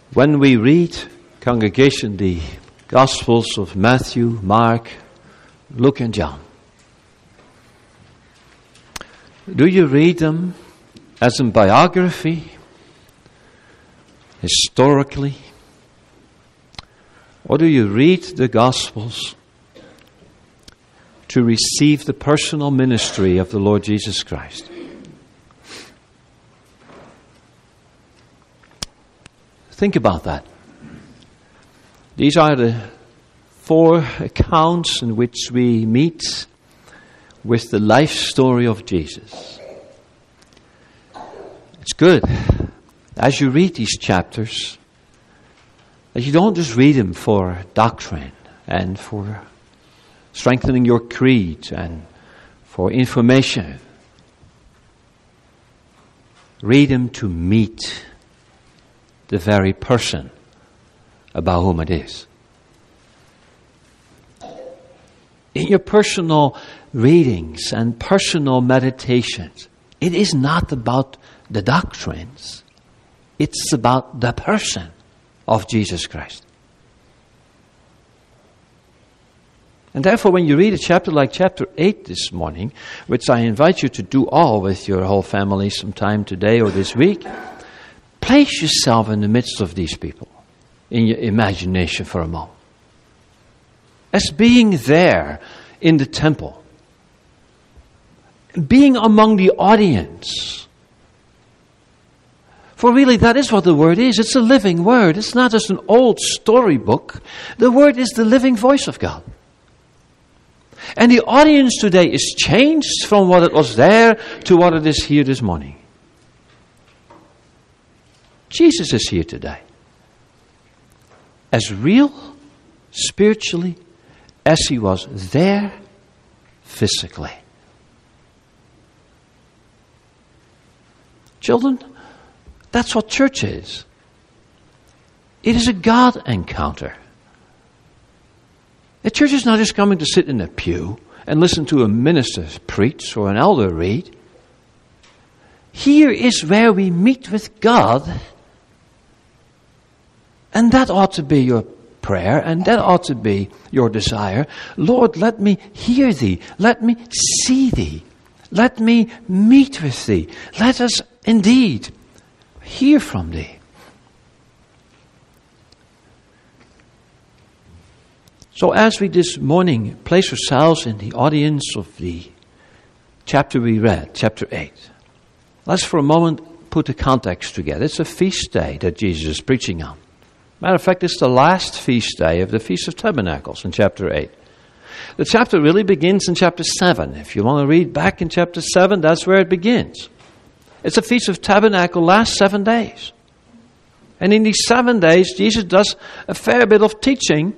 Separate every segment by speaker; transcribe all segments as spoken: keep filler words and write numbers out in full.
Speaker 1: When we read, congregation, the Gospels of Matthew, Mark, Luke and John, do you read them as a biography, historically? Or do you read the Gospels to receive the personal ministry of the Lord Jesus Christ? Think about that. These are the four accounts in which we meet with the life story of Jesus. It's good, as you read these chapters, that you don't just read them for doctrine and for strengthening your creed and for information. Read them to meet the very person about whom it is. In your personal readings and personal meditations, it is not about the doctrines. It's about the person of Jesus Christ. And therefore, when you read a chapter like chapter eight this morning, which I invite you to do all with your whole family sometime today or this week, place yourself in the midst of these people in your imagination for a moment. As being there in the temple, being among the audience. For really, that is what the Word is. It's a living Word. It's not just an old storybook. The Word is the living voice of God. And the audience today is changed from what it was there to what it is here this morning. Jesus is here today. As real, spiritually, as He was there, physically. Children, that's what church is. It is a God encounter. A church is not just coming to sit in a pew and listen to a minister preach or an elder read. Here is where we meet with God. And that ought to be your prayer, and that ought to be your desire. Lord, let me hear Thee. Let me see Thee. Let me meet with Thee. Let us indeed hear from Thee. So as we this morning place ourselves in the audience of the chapter we read, chapter eight, let's for a moment put the context together. It's a feast day that Jesus is preaching on. Matter of fact, it's the last feast day of the Feast of Tabernacles in chapter eight. The chapter really begins in chapter seven. If you want to read back in chapter seven, that's where it begins. It's a Feast of Tabernacle, lasts seven days. And in these seven days, Jesus does a fair bit of teaching.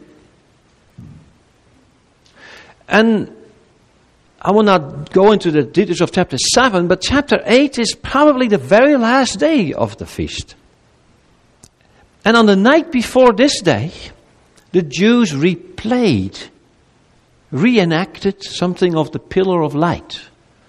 Speaker 1: And I will not go into the details of chapter seven, but chapter eight is probably the very last day of the feast. And on the night before this day, the Jews replayed, reenacted something of the pillar of light.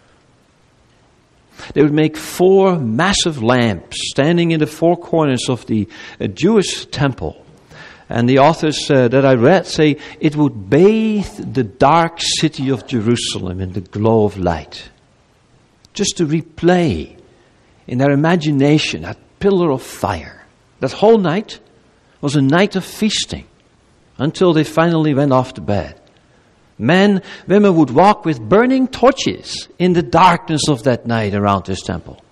Speaker 1: They would make four massive lamps standing in the four corners of the uh, Jewish temple. And the authors uh, that I read say it would bathe the dark city of Jerusalem in the glow of light. Just to replay in their imagination that pillar of fire. That whole night was a night of feasting until they finally went off to bed. Men, women would walk with burning torches in the darkness of that night around this temple.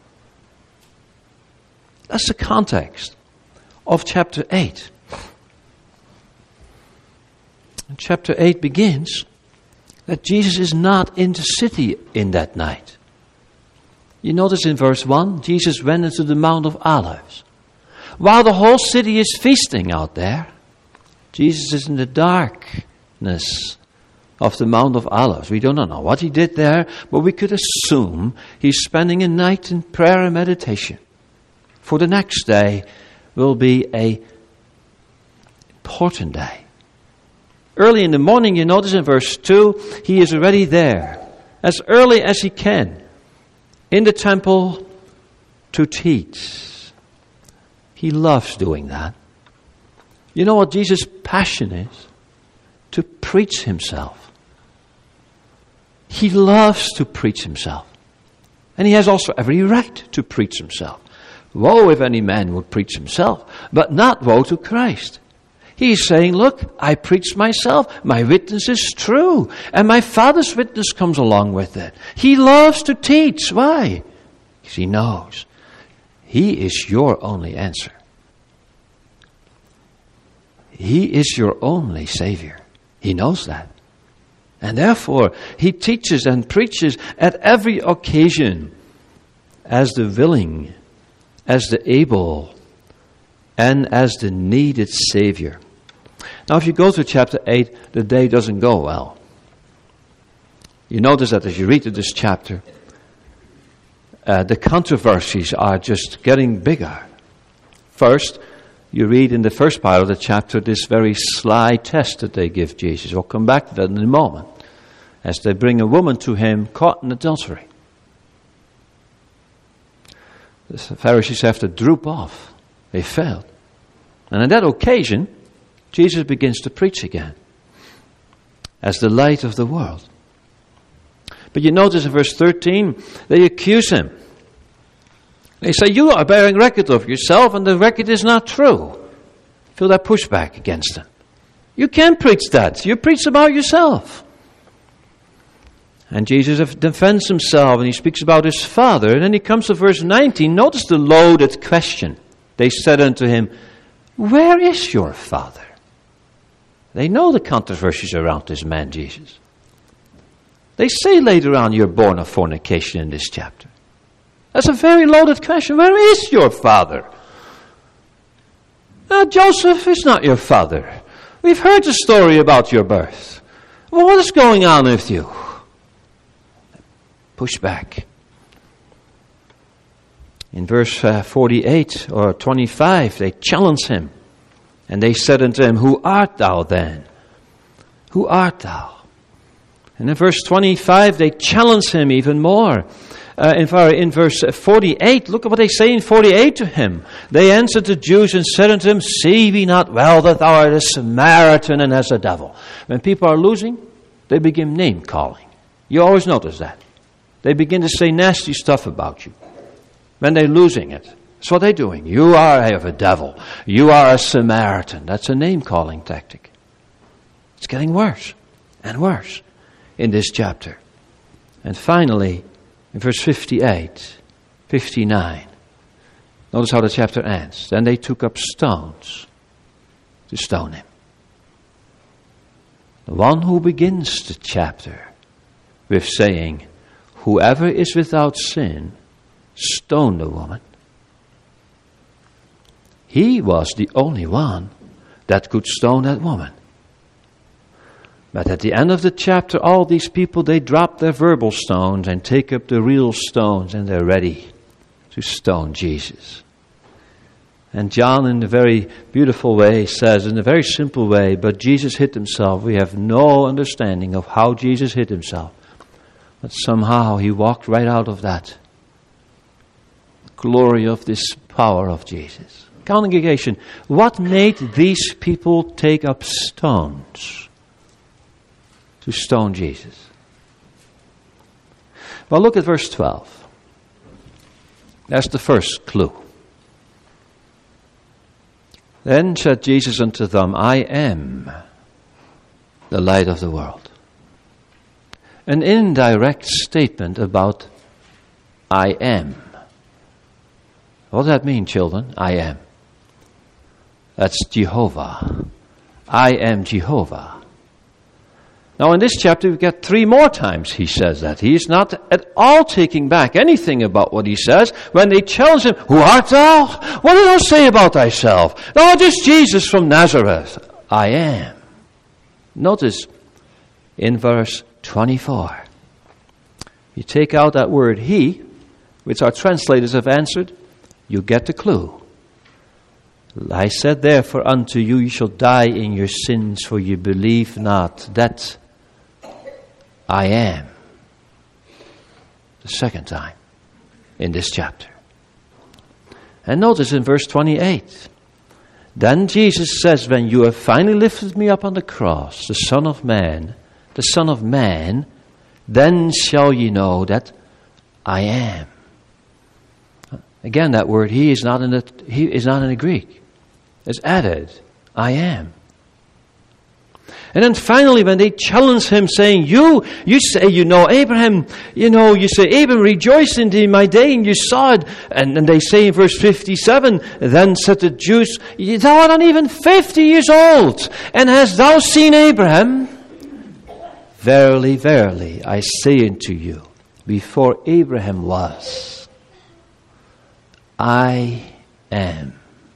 Speaker 1: That's the context of chapter eight. And chapter eight begins that Jesus is not in the city in that night. You notice in verse one, Jesus went into the Mount of Olives. While the whole city is feasting out there, Jesus is in the darkness of the Mount of Olives. We don't know what He did there, but we could assume He's spending a night in prayer and meditation. For the next day will be an important day. Early in the morning, you notice in verse two, He is already there, as early as He can, in the temple to teach. He loves doing that. You know what Jesus' passion is? To preach himself. He loves to preach himself. And he has also every right to preach himself. Woe if any man would preach himself, but not woe to Christ. He's saying, look, I preach myself. My witness is true. And my Father's witness comes along with it. He loves to teach. Why? Because he knows he is your only answer. He is your only Savior. He knows that. And therefore, he teaches and preaches at every occasion as the willing, as the able, and as the needed Savior. Now, if you go to chapter eight, the day doesn't go well. You notice that as you read this chapter, uh, the controversies are just getting bigger. First, you read in the first part of the chapter this very sly test that they give Jesus. We'll come back to that in a moment. As they bring a woman to him caught in adultery. The Pharisees have to droop off. They failed. And on that occasion, Jesus begins to preach again. As the light of the world. But you notice in verse thirteen, they accuse him. They say, you are bearing record of yourself and the record is not true. Feel that pushback against him. You can't preach that. You preach about yourself. And Jesus defends himself and he speaks about his Father. And then he comes to verse nineteen. Notice the loaded question. They said unto him, where is your Father? They know the controversies around this man Jesus. They say later on, you're born of fornication in this chapter. That's a very loaded question. Where is your father? Uh, Joseph is not your father. We've heard the story about your birth. Well, what is going on with you? Push back. In verse uh, forty-eight or twenty-five, they challenge him. And they said unto him, who art thou then? Who art thou? And in verse twenty-five, they challenge him even more. Uh, in, in verse forty-eight, look at what they say in forty-eight to him. They answered the Jews and said unto him, see we not well that thou art a Samaritan and as a devil? When people are losing, they begin name calling. You always notice that. They begin to say nasty stuff about you. When they're losing it. That's what they're doing. You are of a devil. You are a Samaritan. That's a name calling tactic. It's getting worse and worse in this chapter. And finally, in verse fifty-eight, fifty-nine, notice how the chapter ends. Then they took up stones to stone him. The one who begins the chapter with saying, whoever is without sin, stone the woman. He was the only one that could stone that woman. But at the end of the chapter, all these people, they drop their verbal stones and take up the real stones, and they're ready to stone Jesus. And John, in a very beautiful way, says, in a very simple way, but Jesus hid himself. We have no understanding of how Jesus hid himself. But somehow he walked right out of that glory of this power of Jesus. Congregation, what made these people take up stones to stone Jesus? Well, look at verse twelve. That's the first clue. Then said Jesus unto them, I am the light of the world. An indirect statement about I am. What does that mean, children? I am. That's Jehovah. I am Jehovah. Now in this chapter we get three more times he says that. He is not at all taking back anything about what he says. When they challenge him, who art thou? What did thou say about thyself? Thou art just Jesus from Nazareth. I am. Notice in verse twenty-four. You take out that word he, which our translators have answered, you get the clue. I said therefore unto you, you shall die in your sins, for you believe not that I am. The second time in this chapter. And notice in verse twenty-eight, Then Jesus says, when you have finally lifted me up on the cross, the Son of Man, the Son of Man, then shall ye know that I am. Again, that word he is not in the he is not in the Greek. It's added, I am. And then finally, when they challenge him, saying, you, you say you know Abraham, you know, you say, Abraham rejoiced in my day, and you saw it. And, and they say in verse fifty-seven, then said the Jews, thou art not even fifty years old, and hast thou seen Abraham? Verily, verily, I say unto you, before Abraham was, I am.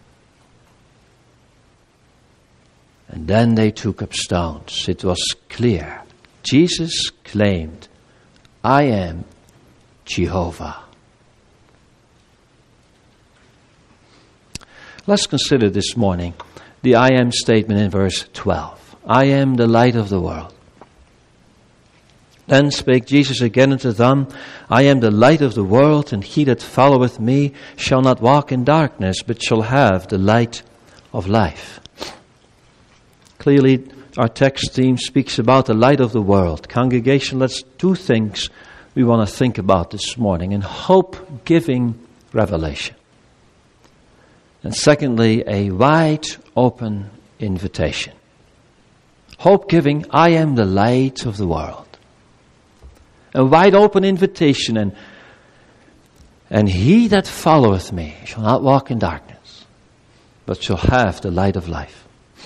Speaker 1: And then they took up stones. It was clear. Jesus claimed, I am Jehovah. Let's consider this morning the I am statement in verse twelve. I am the light of the world. Then spake Jesus again unto them, I am the light of the world, and he that followeth me shall not walk in darkness, but shall have the light of life. Clearly, our text theme speaks about the light of the world. Congregation, let's two things we want to think about this morning. And hope-giving revelation. And secondly, a wide open invitation. Hope-giving, I am the light of the world. A wide open invitation, and and he that followeth me shall not walk in darkness, but shall have the light of life.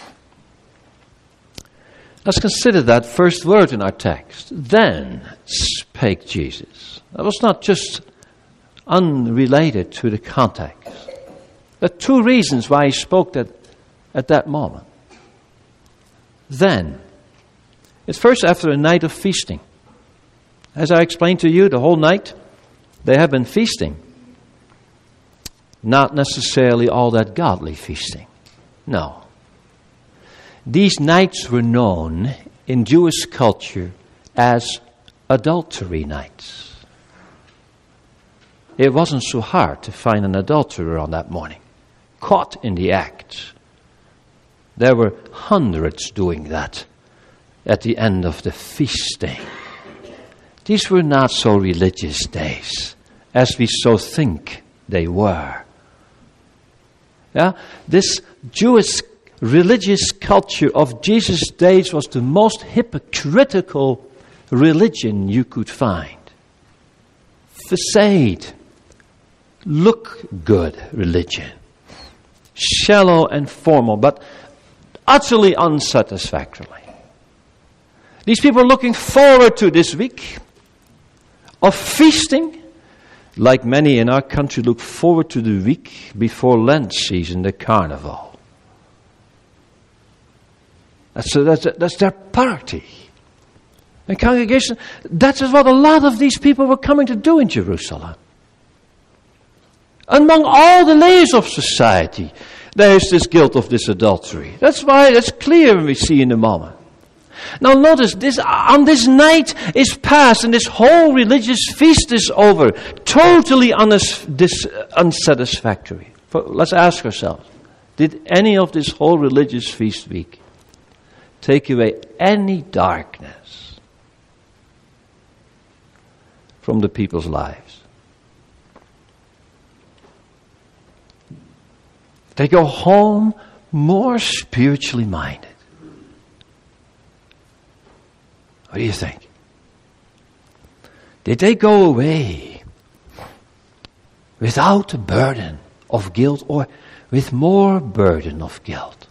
Speaker 1: Let's consider that first word in our text. Then spake Jesus. That was not just unrelated to the context. There are two reasons why he spoke that at that moment. Then, it's first after a night of feasting. As I explained to you, the whole night they have been feasting. Not necessarily all that godly feasting. No. These nights were known in Jewish culture as adultery nights. It wasn't so hard to find an adulterer on that morning, caught in the act. There were hundreds doing that at the end of the feasting. These were not so religious days as we so think they were. Yeah? This Jewish religious culture of Jesus' days was the most hypocritical religion you could find. Facade, look good religion. Shallow and formal, but utterly unsatisfactorily. These people are looking forward to this week of feasting, like many in our country look forward to the week before Lent season, the carnival. That's, a, that's, a, that's their party. And congregation, that is what a lot of these people were coming to do in Jerusalem. Among all the layers of society, there is this guilt of this adultery. That's why it's clear when we see in a moment. Now notice, this on this night is past and this whole religious feast is over. Totally unis, dis, unsatisfactory. For, let's ask ourselves, did any of this whole religious feast week take away any darkness from the people's lives? They go home more spiritually minded. What do you think? Did they go away without a burden of guilt or with more burden of guilt?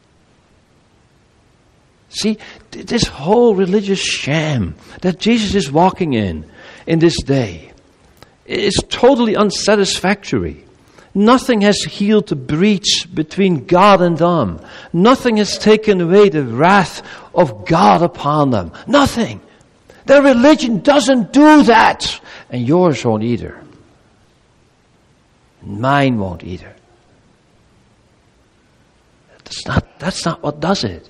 Speaker 1: See, this whole religious sham that Jesus is walking in in this day is totally unsatisfactory. Nothing has healed the breach between God and them. Nothing has taken away the wrath of God upon them. Nothing. Their religion doesn't do that. And yours won't either. And mine won't either. That's not, that's not what does it.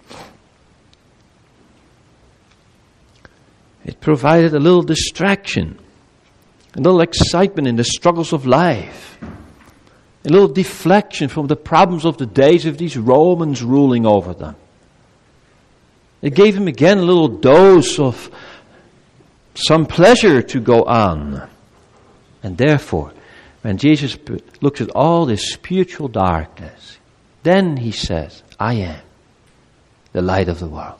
Speaker 1: It provided a little distraction, a little excitement in the struggles of life. A little deflection from the problems of the days of these Romans ruling over them. It gave him again a little dose of some pleasure to go on. And therefore, when Jesus looks at all this spiritual darkness, then he says, I am the light of the world.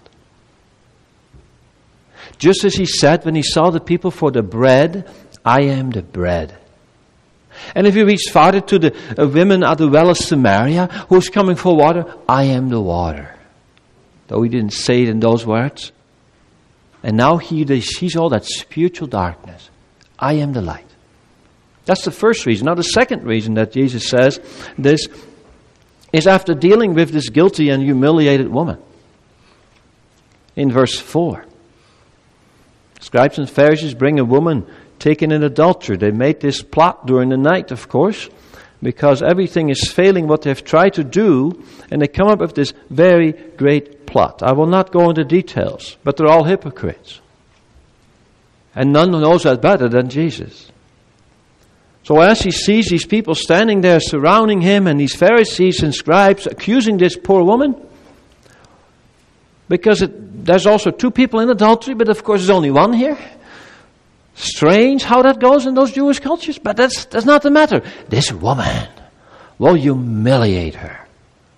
Speaker 1: Just as he said when he saw the people for the bread, I am the bread. And if you reach farther to the uh, women at the well of Samaria, who's coming for water, I am the water. Though he didn't say it in those words. And now he sees all that spiritual darkness. I am the light. That's the first reason. Now the second reason that Jesus says this is after dealing with this guilty and humiliated woman. In verse four. Scribes and Pharisees bring a woman taken in adultery. They made this plot during the night, of course, because everything is failing what they've tried to do, and they come up with this very great plot. I will not go into details, but they're all hypocrites. And none knows that better than Jesus. So as he sees these people standing there surrounding him, and these Pharisees and scribes accusing this poor woman, because it, there's also two people in adultery, but of course there's only one here. Strange how that goes in those Jewish cultures, but that's, that's not the matter. This woman will humiliate her.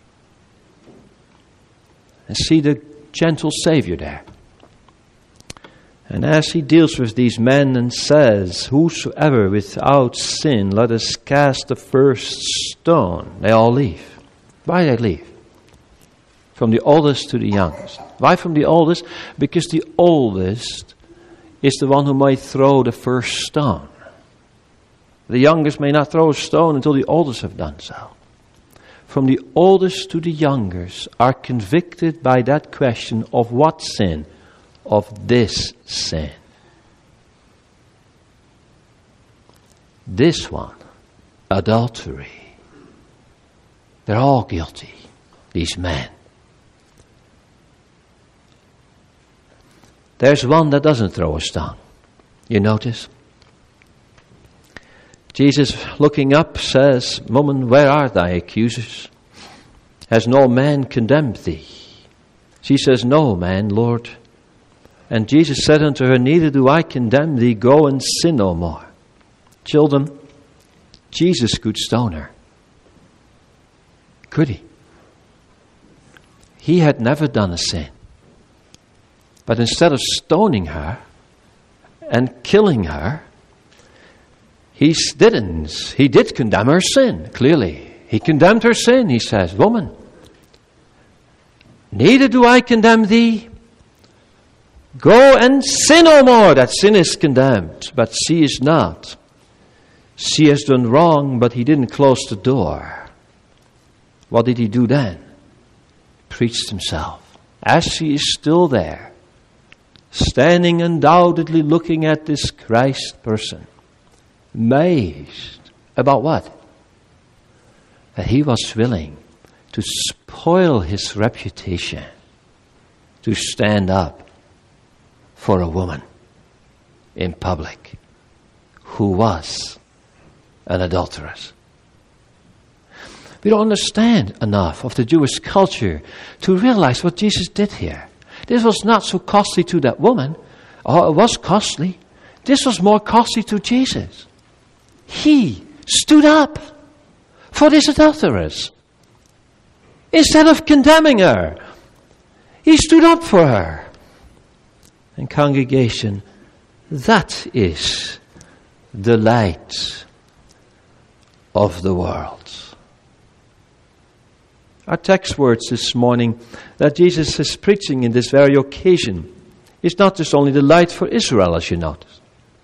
Speaker 1: And see the gentle Savior there. And as he deals with these men and says, whosoever without sin, let us cast the first stone. They all leave. Why do they leave? From the oldest to the youngest. Why from the oldest? Because the oldest is the one who might throw the first stone. The youngest may not throw a stone until the oldest have done so. From the oldest to the youngest are convicted by that question of what sin? Of this sin. This one, adultery. They're all guilty, these men. There's one that doesn't throw a stone. You notice? Jesus, looking up, says, Woman, where are thy accusers? Has no man condemned thee? She says, No man, Lord. And Jesus said unto her, Neither do I condemn thee. Go and sin no more. Children, Jesus could stone her. Could he? He had never done a sin. But instead of stoning her and killing her, he didn't. He did condemn her sin, clearly. He condemned her sin. He says, Woman, neither do I condemn thee. Go and sin no more. That sin is condemned, but she is not. She has done wrong, but he didn't close the door. What did he do then? Preached himself. As she is still there, standing undoubtedly looking at this Christ person, amazed about what? That he was willing to spoil his reputation, to stand up for a woman in public who was an adulteress. We don't understand enough of the Jewish culture to realize what Jesus did here. This was not so costly to that woman. Oh, it was costly. This was more costly to Jesus. He stood up for this adulteress. Instead of condemning her, he stood up for her. And congregation, that is the light of the world. Our text words this morning that Jesus is preaching in this very occasion is not just only the light for Israel, as you notice.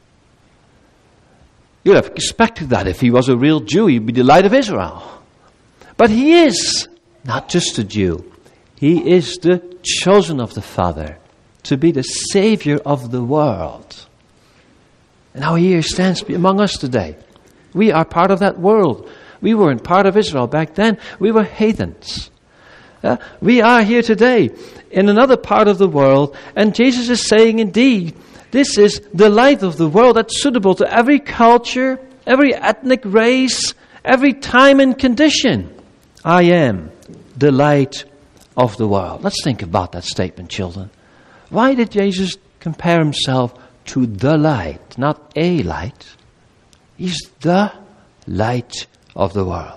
Speaker 1: You'd have expected that if he was a real Jew, he'd be the light of Israel. But he is not just a Jew. He is the chosen of the Father to be the Savior of the world. And now he stands among us today. We are part of that world. We weren't part of Israel back then. We were heathens. Uh, we are here today in another part of the world. And Jesus is saying, indeed, this is the light of the world that's suitable to every culture, every ethnic race, every time and condition. I am the light of the world. Let's think about that statement, children. Why did Jesus compare himself to the light, not a light? He's the light of the world.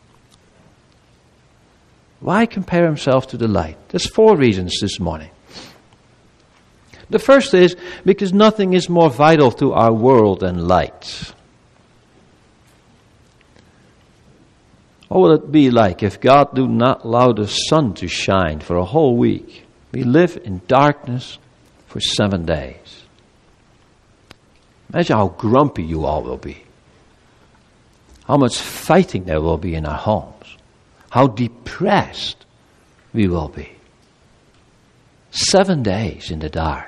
Speaker 1: Why compare himself to the light? There's four reasons this morning. The first is because nothing is more vital to our world than light. What would it be like if God do not allow the sun to shine for a whole week? We live in darkness for seven days. Imagine how grumpy you all will be. How much fighting there will be in our homes. How depressed we will be. Seven days in the dark.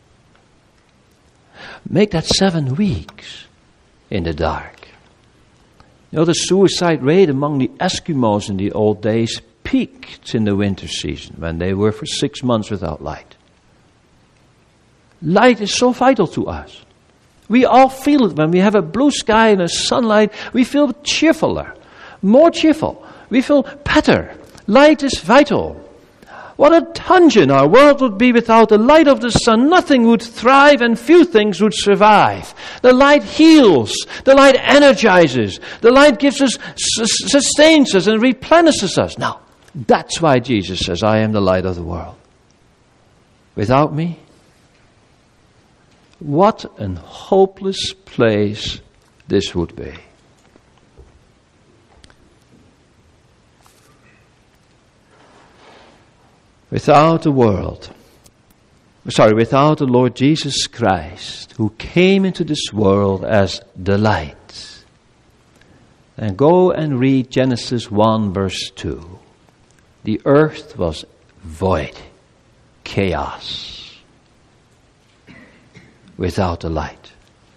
Speaker 1: Make that seven weeks in the dark. You know, the suicide rate among the Eskimos in the old days peaked in the winter season when they were for six months without light. Light is so vital to us. We all feel it when we have a blue sky and a sunlight. We feel cheerfuler, more cheerful. We feel better. Light is vital. What a dungeon our world would be without the light of the sun. Nothing would thrive and few things would survive. The light heals. The light energizes. The light gives us, sustains us and replenishes us. Now, that's why Jesus says, I am the light of the world. Without me, what an hopeless place this would be. Without the world, sorry, without the Lord Jesus Christ, who came into this world as the light. And go and read Genesis one verse two. The earth was void, chaos, without the light.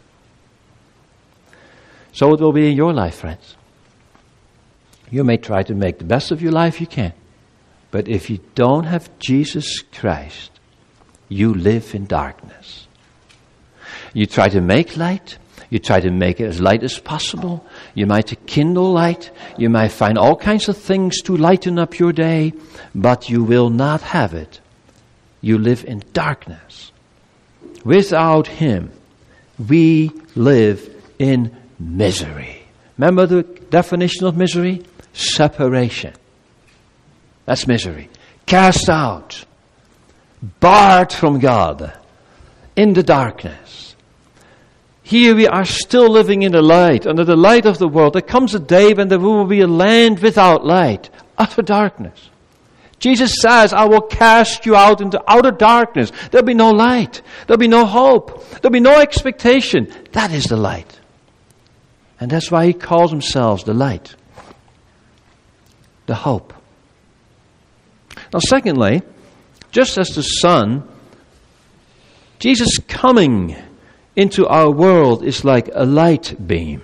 Speaker 1: So it will be in your life, friends. You may try to make the best of your life you can. But if you don't have Jesus Christ, you live in darkness. You try to make light. You try to make it as light as possible. You might kindle light. You might find all kinds of things to lighten up your day. But you will not have it. You live in darkness. Without Him, we live in misery. Remember the definition of misery? Separation. That's misery. Cast out. Barred from God. In the darkness. Here we are still living in the light, under the light of the world. There comes a day when there will be a land without light. Utter darkness. Jesus says, I will cast you out into outer darkness. There'll be no light. There'll be no hope. There'll be no expectation. That is the light. And that's why He calls Himself the light. The hope. Now, secondly, just as the sun, Jesus coming into our world is like a light beam.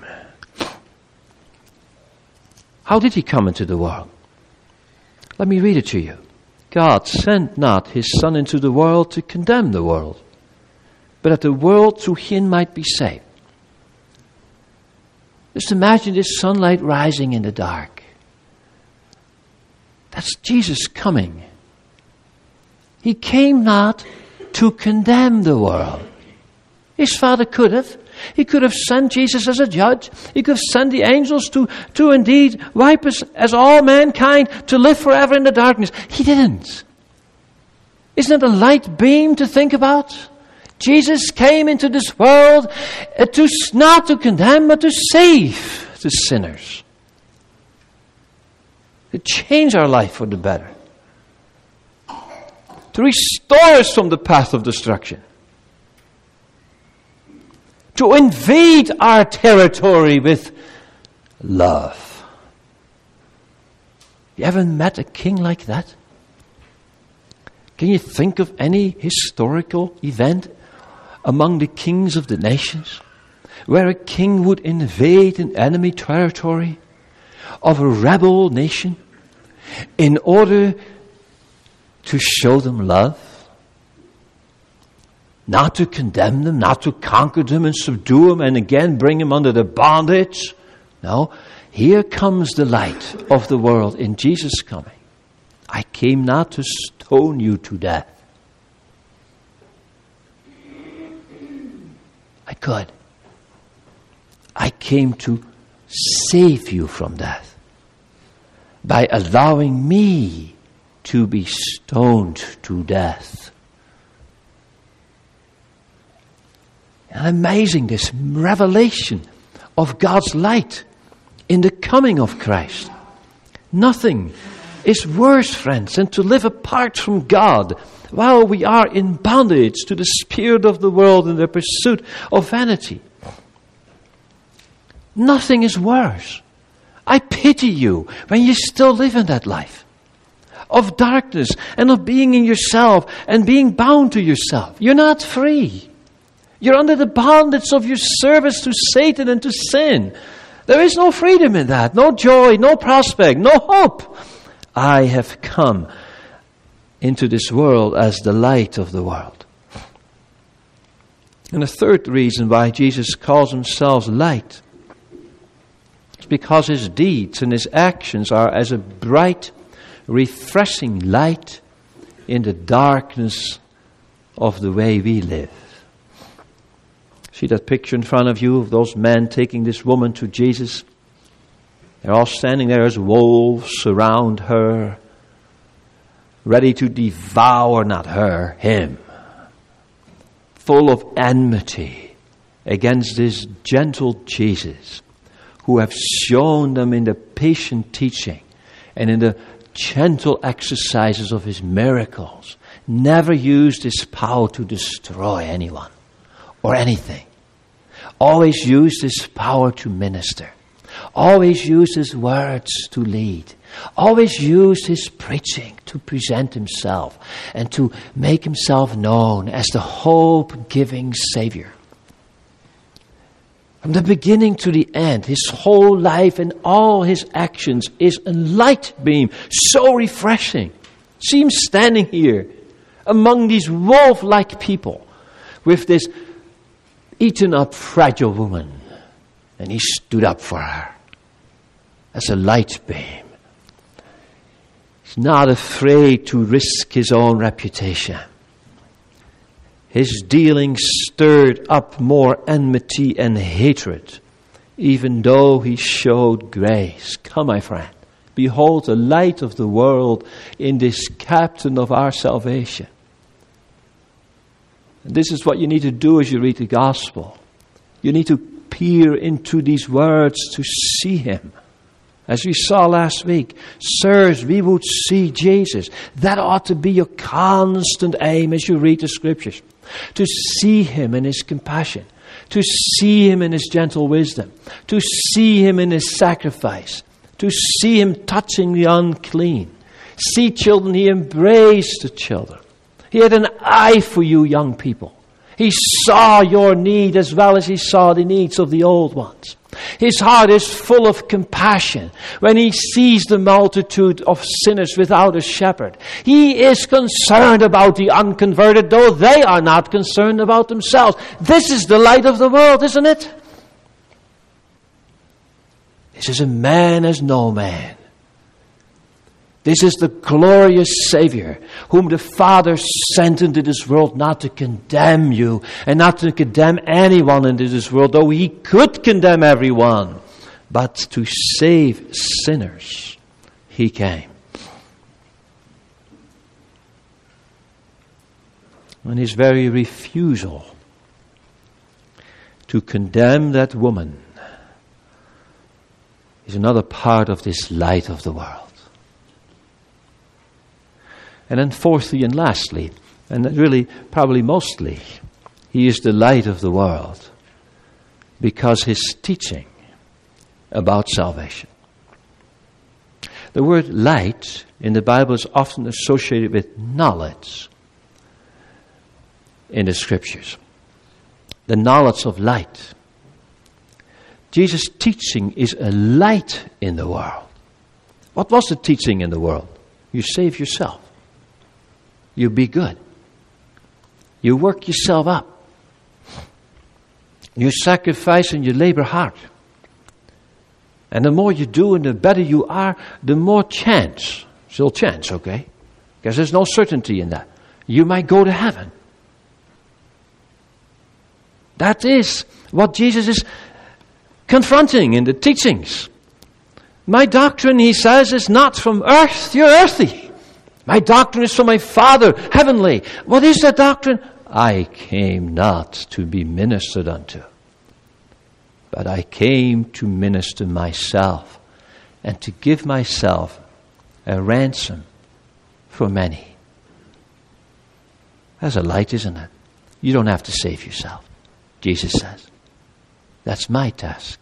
Speaker 1: How did He come into the world? Let me read it to you. God sent not His Son into the world to condemn the world, but that the world through Him might be saved. Just imagine this sunlight rising in the dark. That's Jesus coming. He came not to condemn the world. His Father could have. He could have sent Jesus as a judge. He could have sent the angels to, to indeed wipe us as all mankind to live forever in the darkness. He didn't. Isn't it a light beam to think about? Jesus came into this world uh, to not to condemn, but to save the sinners. To change our life for the better. To restore us from the path of destruction. To invade our territory with love. You ever met a king like that? Can you think of any historical event among the kings of the nations where a king would invade an enemy territory of a rebel nation in order to show them love? Not to condemn them, not to conquer them and subdue them and again bring them under their bondage. No, Here comes the light of the world in Jesus coming. I came not to stone you to death. I could. I came to save you from death by allowing me to be stoned to death. And amazing, this revelation of God's light in the coming of Christ. Nothing is worse, friends, than to live apart from God while we are in bondage to the spirit of the world in the pursuit of vanity. Nothing is worse. I pity you when you still live in that life of darkness and of being in yourself and being bound to yourself. You're not free. You're under the bondage of your service to Satan and to sin. There is no freedom in that, no joy, no prospect, no hope. I have come into this world as the light of the world. And the third reason why Jesus calls himself light is because his deeds and his actions are as a bright, refreshing light in the darkness of the way we live. See that picture in front of you of those men taking this woman to Jesus? They're all standing there as wolves around her, ready to devour not her, him, full of enmity against this gentle Jesus who have shown them in the patient teaching and in the gentle exercises of his miracles, never used his power to destroy anyone or anything. Always used his power to minister. Always used his words to lead. Always used his preaching to present himself and to make himself known as the hope-giving Savior. From the beginning to the end, his whole life and all his actions is a light beam, so refreshing. See him standing here among these wolf-like people with this eaten up fragile woman, and he stood up for her as a light beam. He's not afraid to risk his own reputation. His dealings stirred up more enmity and hatred, even though he showed grace. Come, my friend, behold the light of the world in this captain of our salvation. And this is what you need to do as you read the gospel. You need to peer into these words to see him. As we saw last week, sirs, we would see Jesus. That ought to be your constant aim as you read the scriptures. To see him in his compassion. To see him in his gentle wisdom. To see him in his sacrifice. To see him touching the unclean. See, children, he embraced the children. He had an eye for you young people. He saw your need as well as he saw the needs of the old ones. His heart is full of compassion when he sees the multitude of sinners without a shepherd. He is concerned about the unconverted, though they are not concerned about themselves. This is the light of the world, isn't it? This is a man as no man. This is the glorious Savior whom the Father sent into this world not to condemn you and not to condemn anyone into this world, though he could condemn everyone, but to save sinners he came. And his very refusal to condemn that woman is another part of this light of the world. And then fourthly and lastly, and really probably mostly, he is the light of the world because his teaching about salvation. The word light in the Bible is often associated with knowledge in the scriptures. The knowledge of light. Jesus' teaching is a light in the world. What was the teaching in the world? You save yourself. You be good. You work yourself up. You sacrifice and you labor hard. And the more you do and the better you are, the more chance, still chance, okay? Because there's no certainty in that. You might go to heaven. That is what Jesus is confronting in the teachings. My doctrine, he says, is not from earth. You're earthy. My doctrine is from my Father, heavenly. What is that doctrine? I came not to be ministered unto, but I came to minister myself and to give myself a ransom for many. That's a light, isn't it? You don't have to save yourself, Jesus says. That's my task.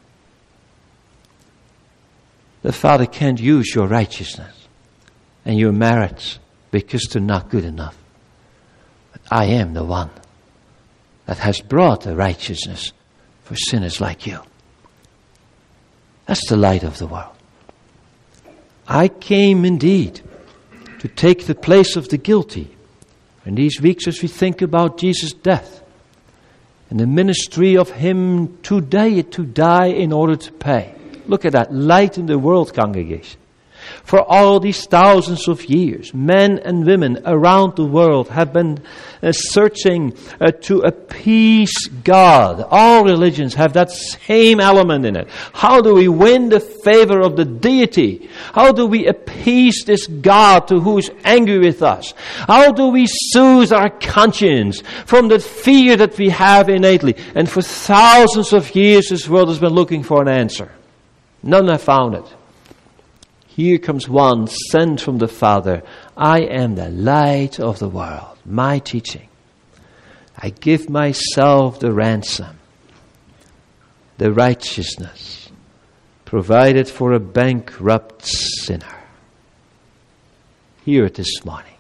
Speaker 1: The Father can't use your righteousness and your merits because they're not good enough. But I am the one that has brought the righteousness for sinners like you. That's the light of the world. I came indeed to take the place of the guilty. In these weeks as we think about Jesus' death and the ministry of Him today to die in order to pay. Look at that, light in the world, congregation. For all these thousands of years, men and women around the world have been uh, searching uh, to appease God. All religions have that same element in it. How do we win the favor of the deity? How do we appease this God to who is angry with us? How do we soothe our conscience from the fear that we have innately? And for thousands of years, this world has been looking for an answer. None have found it. Here comes one sent from the Father. I am the light of the world. My teaching. I give myself the ransom, the righteousness provided for a bankrupt sinner. Hear it this morning.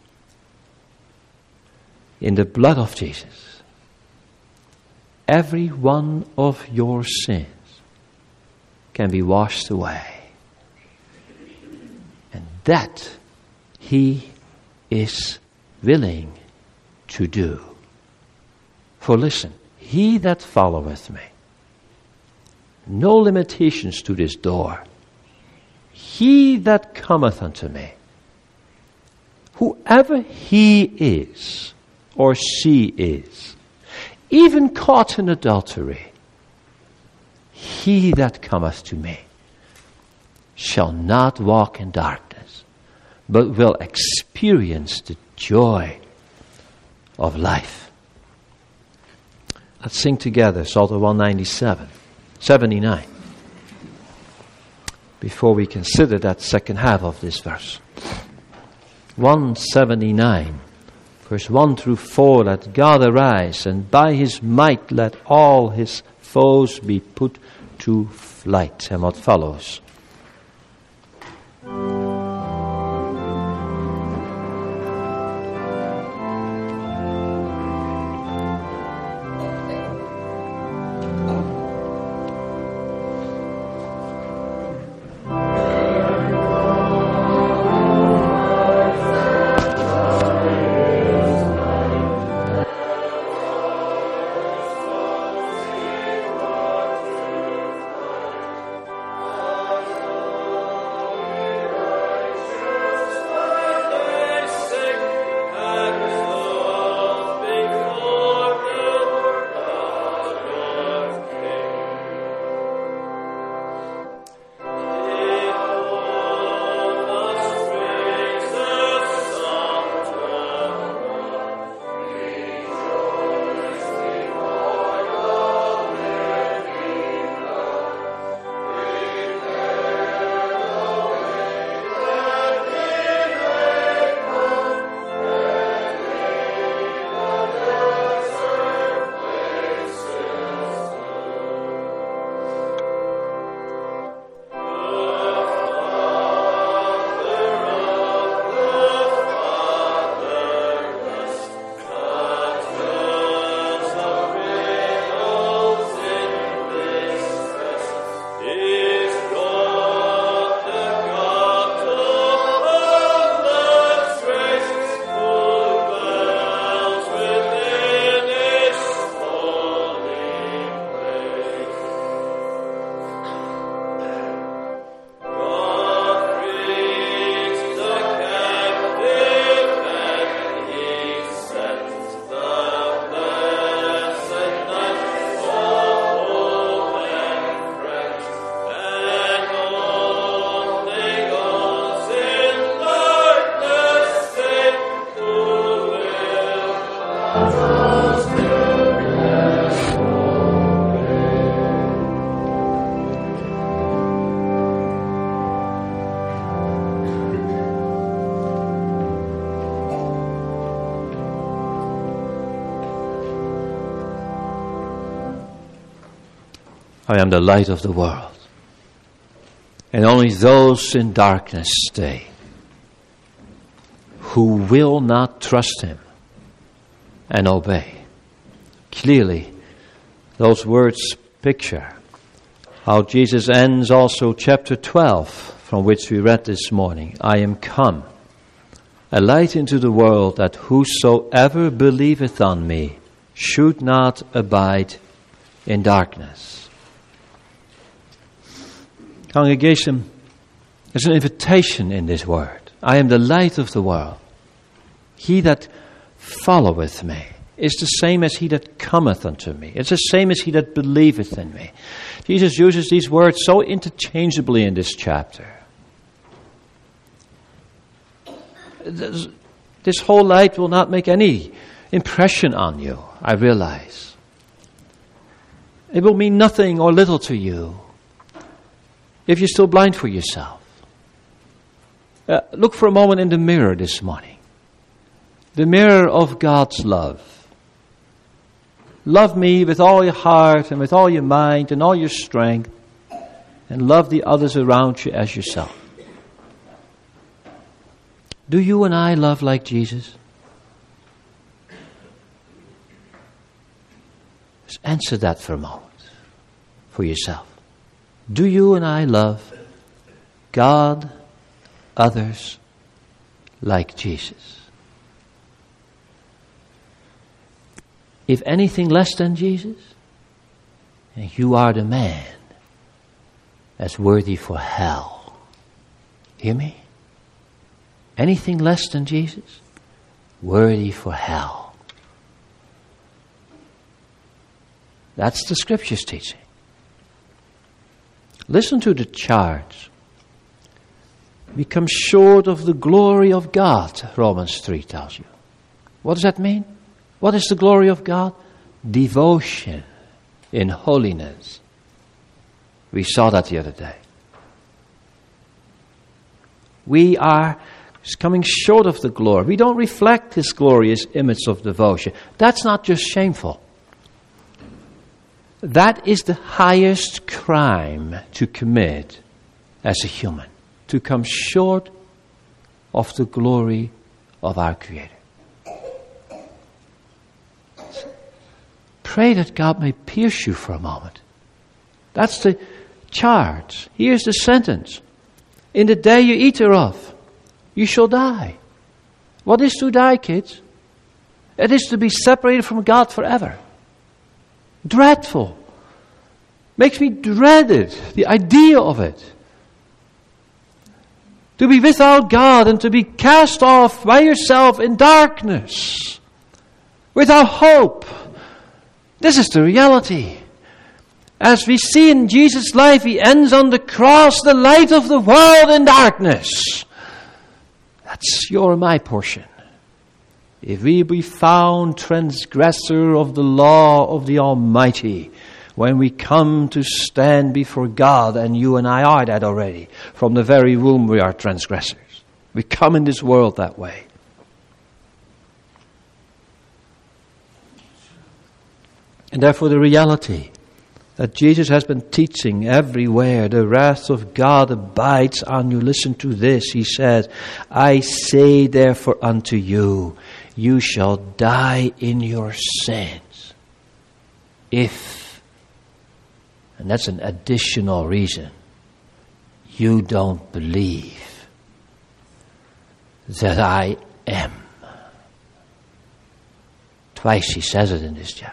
Speaker 1: In the blood of Jesus, every one of your sins can be washed away. And that He is willing to do. For listen, he that followeth me, no limitations to this door, he that cometh unto me, whoever he is or she is, even caught in adultery, he that cometh to me shall not walk in darkness, but will experience the joy of life. Let's sing together Psalter one ninety-seven, seventy-nine, before we consider that second half of this verse. one seventy-nine, verse one through four, let God arise, and by his might let all his foes be put to flight. And what follows? I am the light of the world. And only those in darkness stay who will not trust him and obey. Clearly, those words picture how Jesus ends also chapter twelve, from which we read this morning. I am come, a light into the world, that whosoever believeth on me should not abide in darkness. Congregation, there's an invitation in this word. I am the light of the world. He that followeth me is the same as he that cometh unto me. It's the same as he that believeth in me. Jesus uses these words so interchangeably in this chapter. This, this whole light will not make any impression on you, I realize. It will mean nothing or little to you if you're still blind for yourself. Uh, look for a moment in the mirror this morning. The mirror of God's love. Love me with all your heart and with all your mind and all your strength, and love the others around you as yourself. Do you and I love like Jesus? Just answer that for a moment for yourself. Do you and I love God, others, like Jesus? If anything less than Jesus, then you are the man that's worthy for hell. Hear me? Anything less than Jesus, worthy for hell. That's the Scripture's teaching. Listen to the charge. Become short of the glory of God, Romans three tells you. What does that mean? What is the glory of God? Devotion in holiness. We saw that the other day. We are coming short of the glory. We don't reflect His glorious image of devotion. That's not just shameful. That is the highest crime to commit as a human. To come short of the glory of our Creator. Pray that God may pierce you for a moment. That's the charge. Here's the sentence. In the day you eat thereof, you shall die. What is to die, kids? It is to be separated from God forever. Dreadful. Makes me dread it, the idea of it. To be without God and to be cast off by yourself in darkness. Without hope. This is the reality. As we see in Jesus' life, He ends on the cross, the light of the world in darkness. That's your and my portion. If we be found transgressor of the law of the Almighty, when we come to stand before God, and you and I are that already, from the very womb we are transgressors. We come in this world that way. And therefore the reality that Jesus has been teaching everywhere, the wrath of God abides on you. Listen to this. He says, I say therefore unto you, you shall die in your sins. If, and that's an additional reason, you don't believe that I am. Twice he says it in this chapter.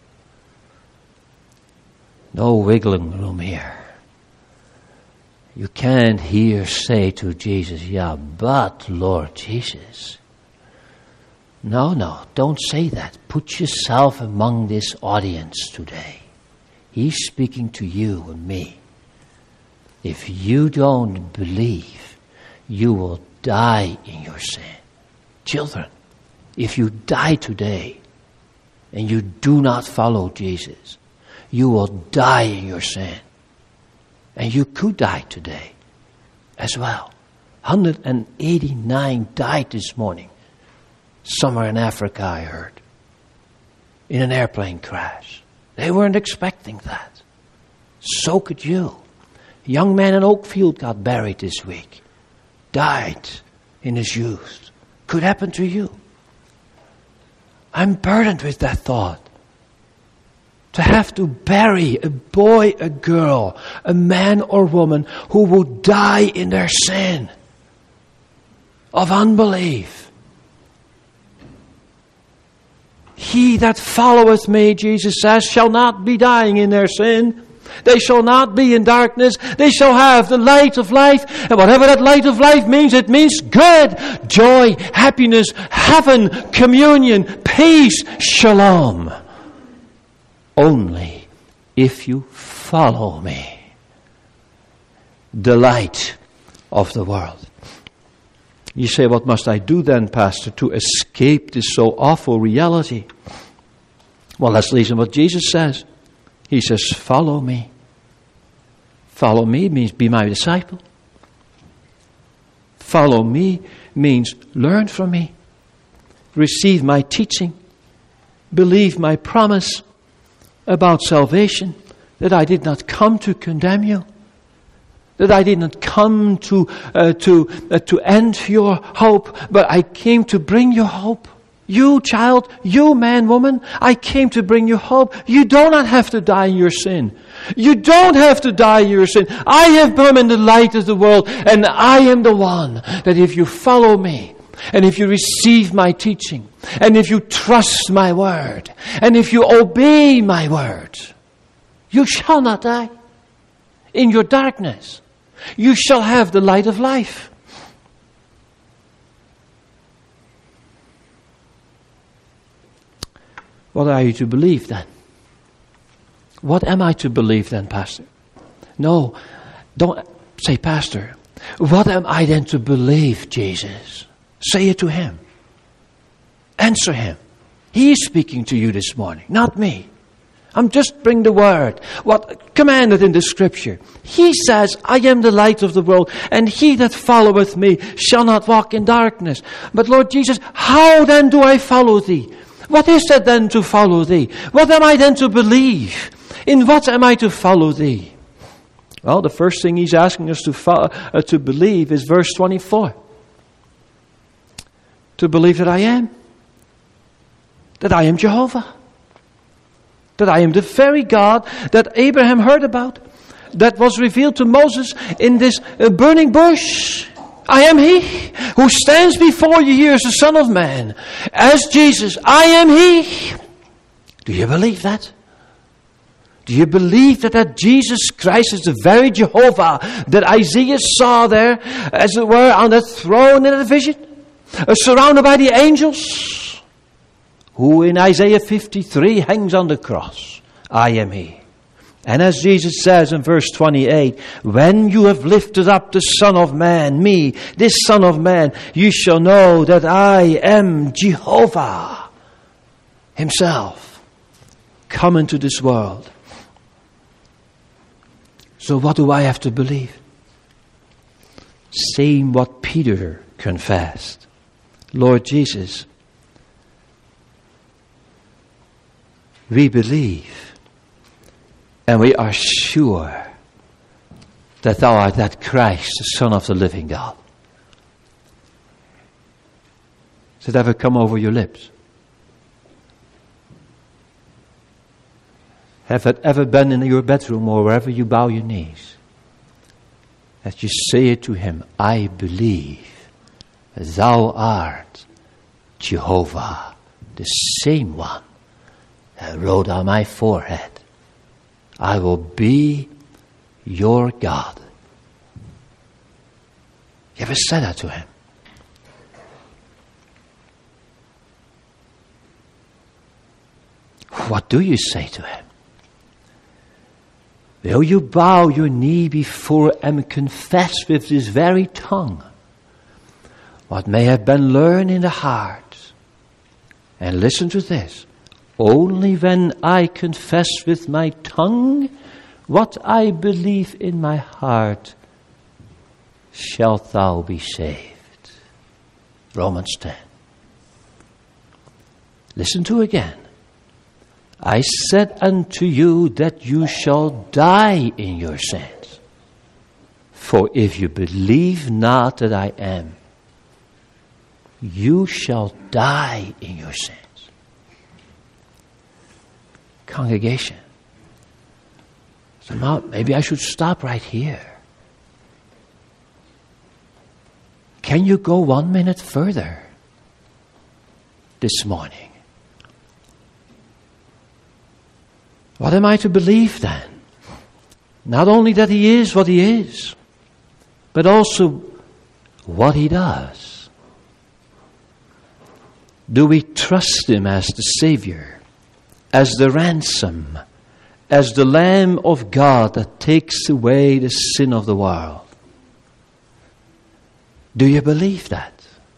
Speaker 1: No wiggling room here. You can't hear say to Jesus, yeah, but Lord Jesus. No, no, don't say that. Put yourself among this audience today. He's speaking to you and me. If you don't believe, you will die in your sin. Children, if you die today and you do not follow Jesus, you will die in your sin. And you could die today as well. one hundred eighty-nine died this morning. Somewhere in Africa, I heard. In an airplane crash. They weren't expecting that. So could you. A young man in Oakfield got buried this week. Died in his youth. Could happen to you. I'm burdened with that thought. To have to bury a boy, a girl, a man or woman who would die in their sin of unbelief. He that followeth me, Jesus says, shall not be dying in their sin. They shall not be in darkness. They shall have the light of life. And whatever that light of life means, it means good, joy, happiness, heaven, communion, peace, shalom. Only if you follow me. The light of the world. You say, what must I do then, Pastor, to escape this so awful reality? Well, let's listen what Jesus says. He says, follow me. Follow me means be my disciple. Follow me means learn from me. Receive my teaching. Believe my promise about salvation. That I did not come to condemn you. That I did not come to uh, to uh, to end your hope, but I came to bring you hope. You child, you man, woman, I came to bring you hope. You do not have to die in your sin. You don't have to die in your sin. I have come in the light of the world, and I am the one that if you follow me, and if you receive my teaching, and if you trust my word, and if you obey my word, you shall not die in your darkness. You shall have the light of life. What are you to believe then? What am I to believe then, Pastor? No, don't say, Pastor, what am I then to believe, Jesus? Say it to him. Answer him. He is speaking to you this morning, not me. I'm just bringing the word, what commanded in the scripture. He says, I am the light of the world, and he that followeth me shall not walk in darkness. But Lord Jesus, how then do I follow thee? What is that then to follow thee? What am I then to believe? In what am I to follow thee? Well, the first thing he's asking us to follow, uh, to believe is verse twenty-four. To believe that I am. That I am Jehovah. That I am the very God that Abraham heard about. That was revealed to Moses in this uh, burning bush. I am he who stands before you here as the Son of Man. As Jesus, I am he. Do you believe that? Do you believe that, that Jesus Christ is the very Jehovah that Isaiah saw there, as it were, on that throne in the vision? Uh, surrounded by the angels? Who in Isaiah fifty-three hangs on the cross. I am he. And as Jesus says in verse twenty-eight, when you have lifted up the Son of Man, me, this Son of Man, you shall know that I am Jehovah himself, come into this world. So what do I have to believe? Same what Peter confessed. Lord Jesus, we believe. And we are sure that thou art that Christ, the Son of the living God. Does it ever come over your lips? Have it ever been in your bedroom or wherever you bow your knees? That you say it to him, I believe thou art Jehovah, the same one that wrote on my forehead, I will be your God. You ever said that to him? What do you say to him? Will you bow your knee before him and confess with this very tongue what may have been learned in the heart? And listen to this. Only when I confess with my tongue what I believe in my heart shalt thou be saved. Romans ten. Listen to again. I said unto you that you shall die in your sins. For if you believe not that I am, you shall die in your sins. Congregation, so now maybe I should stop right here. Can you go one minute further this morning? What am I to believe then? Not only that He is what He is, but also what He does. Do we trust Him as the Savior, as the ransom, as the Lamb of God that takes away the sin of the world? Do you believe that?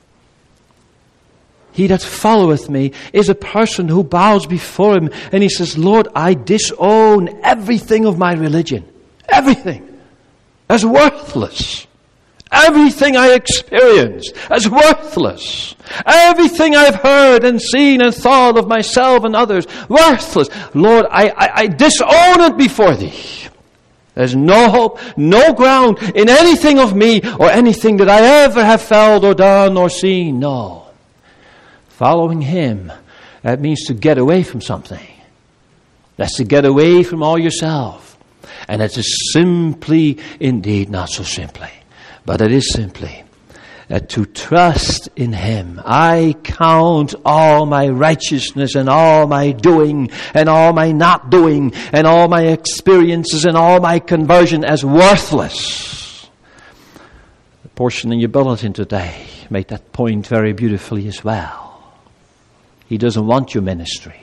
Speaker 1: He that followeth me is a person who bows before Him and he says, Lord, I disown everything of my religion. Everything. As worthless. Everything I experience as worthless. Everything I've heard and seen and thought of myself and others, worthless. Lord, I, I, I disown it before Thee. There's no hope, no ground in anything of me or anything that I ever have felt or done or seen. No. Following Him, that means to get away from something. That's to get away from all yourself. And it is simply, indeed not so simply, but it is simply uh, to trust in Him. I count all my righteousness and all my doing and all my not doing and all my experiences and all my conversion as worthless. The portion in your bulletin today made that point very beautifully as well. He doesn't want your ministry.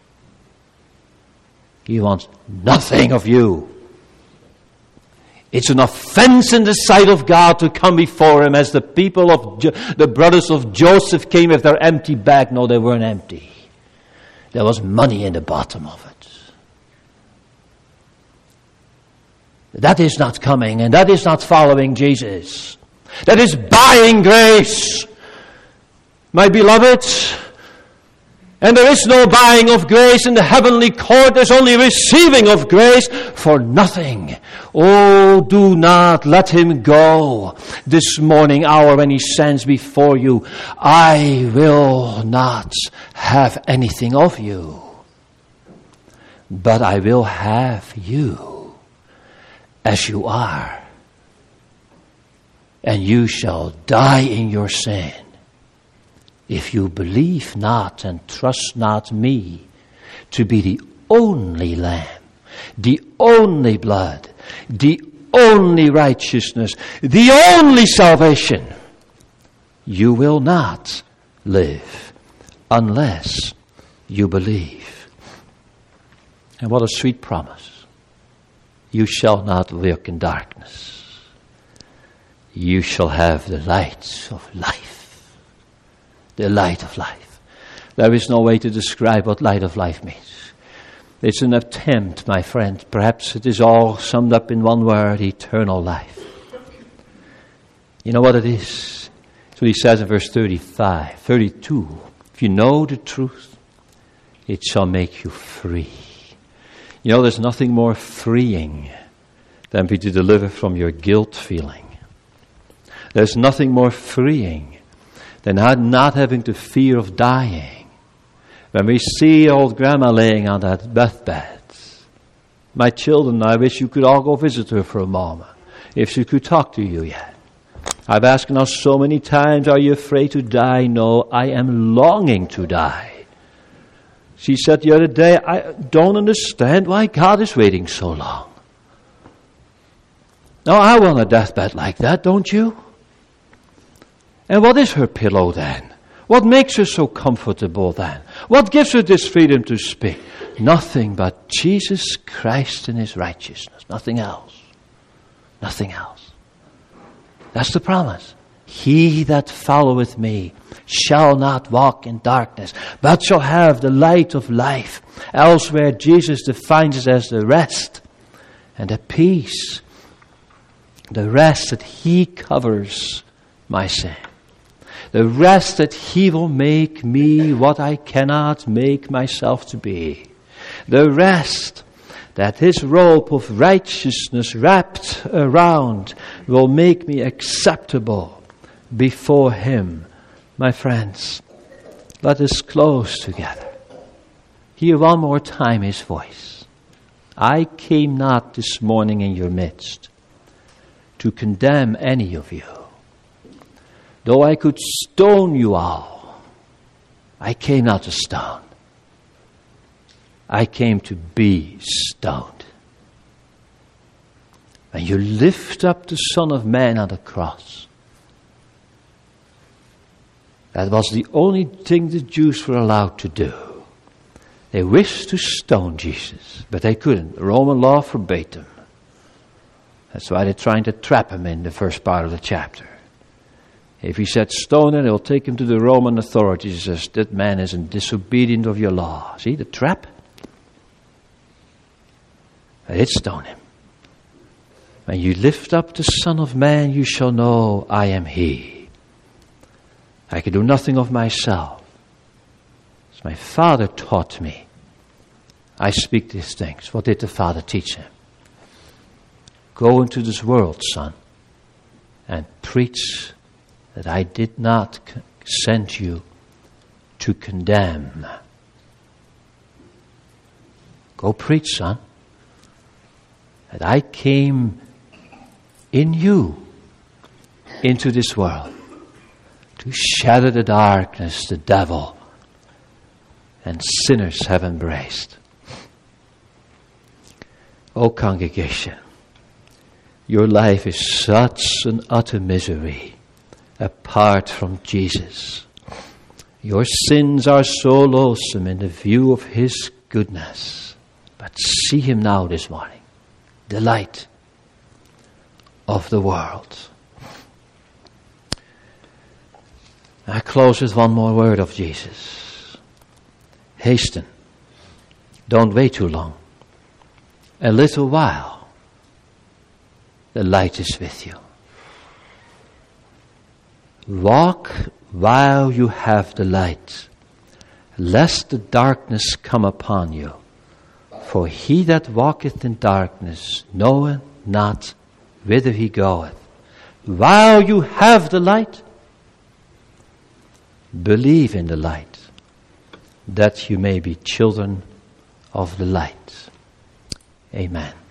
Speaker 1: He wants nothing of you. It's an offense in the sight of God to come before Him as the people of jo- the brothers of Joseph came with their empty bag. No, they weren't empty. There was money in the bottom of it. That is not coming, and that is not following Jesus. That is buying grace. My beloved, and there is no buying of grace in the heavenly court. There's only receiving of grace for nothing. Oh, do not let him go this morning hour when he stands before you. I will not have anything of you, but I will have you as you are. And you shall die in your sin. If you believe not and trust not me to be the only Lamb, the only blood, the only righteousness, the only salvation, you will not live unless you believe. And what a sweet promise. You shall not walk in darkness. You shall have the light of life. The light of life. There is no way to describe what light of life means. It's an attempt, my friend. Perhaps it is all summed up in one word: eternal life. You know what it is? That's what he says in verse thirty-five, thirty-two. If you know the truth, it shall make you free. You know, there's nothing more freeing than be to deliver from your guilt feeling. There's nothing more freeing than not having the fear of dying. When we see old grandma laying on that deathbed, my children, I wish you could all go visit her for a moment, if she could talk to you yet. I've asked her so many times, are you afraid to die? No, I am longing to die. She said the other day, I don't understand why God is waiting so long. Now, I want a deathbed like that, don't you? And what is her pillow then? What makes her so comfortable then? What gives her this freedom to speak? Nothing but Jesus Christ and His righteousness. Nothing else. Nothing else. That's the promise. He that followeth me shall not walk in darkness, but shall have the light of life. Elsewhere, Jesus defines it as the rest and the peace. The rest that He covers my sin. The rest that He will make me what I cannot make myself to be. the rest that his robe of righteousness wrapped around will make me acceptable before him. My friends, let us close together. Hear one more time his voice. I came not this morning in your midst to condemn any of you. Though I could stone you all, I came not to stone. I came to be stoned. When you lift up the Son of Man on the cross, that was the only thing the Jews were allowed to do. They wished to stone Jesus, but they couldn't. The Roman law forbade them. That's why they're trying to trap him in the first part of the chapter. If he said stone him, they'll take him to the Roman authorities and says, that man is in disobedience of your law. See the trap? They did stone him. When you lift up the Son of Man, you shall know I am he. I can do nothing of myself. As my Father taught me, I speak these things. What did the Father teach him? Go into this world, son, and preach that I did not send you to condemn. Go preach, son, that I came in you into this world to shatter the darkness the devil and sinners have embraced. O congregation, your life is such an utter misery apart from Jesus. Your sins are so loathsome in the view of his goodness. But see him now this morning, the light of the world. I close with one more word of Jesus. Hasten. Don't wait too long. A little while, the light is with you. Walk while you have the light, lest the darkness come upon you. For he that walketh in darkness knoweth not whither he goeth. While you have the light, believe in the light, that you may be children of the light. Amen.